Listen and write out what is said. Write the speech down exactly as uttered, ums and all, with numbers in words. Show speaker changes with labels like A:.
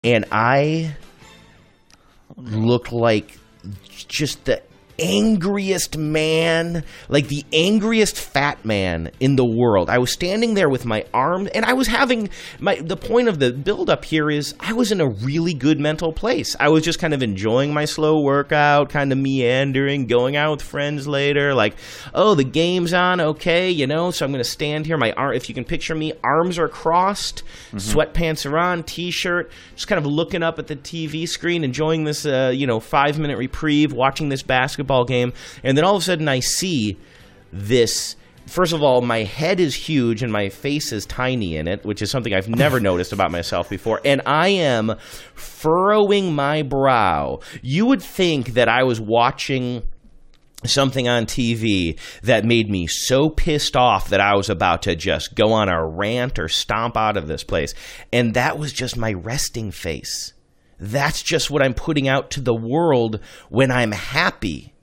A: and I looked like just the angriest man, like the angriest fat man in the world. I was standing there with my arms, and I was having my, the point of the build up here is I was in a really good mental place. I was just kind of enjoying my slow workout, kind of meandering, going out with friends later, like, oh, the game's on, okay, you know, so I'm going to stand here. My arm, if you can picture me, arms are crossed, mm-hmm. sweatpants are on, t-shirt, just kind of looking up at the T V screen, enjoying this, uh, you know, five-minute reprieve, watching this basketball game, and then all of a sudden I see this. First of all, my head is huge and my face is tiny in it, which is something I've never noticed about myself before, and I am furrowing my brow. You would think that I was watching something on T V that made me so pissed off that I was about to just go on a rant or stomp out of this place, and that was just my resting face. That's just what I'm putting out to the world when I'm happy.